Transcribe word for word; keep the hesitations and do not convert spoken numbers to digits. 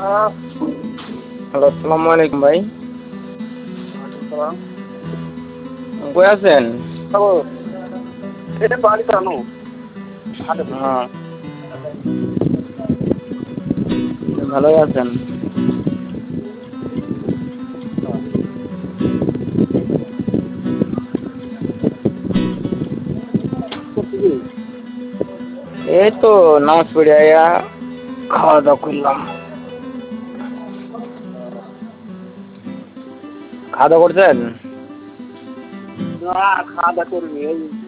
Hello, আসসালামু আলাইকুম ভাই। কই আছেন? হ্যাঁ, ভালোই আছেন? এই তো নামাজ পড়ে আইয়া খাওয়া দাওয়া করলাম। খাওয়া দাওয়া করছেন? না, খাওয়া দাওয়া করিনি। এই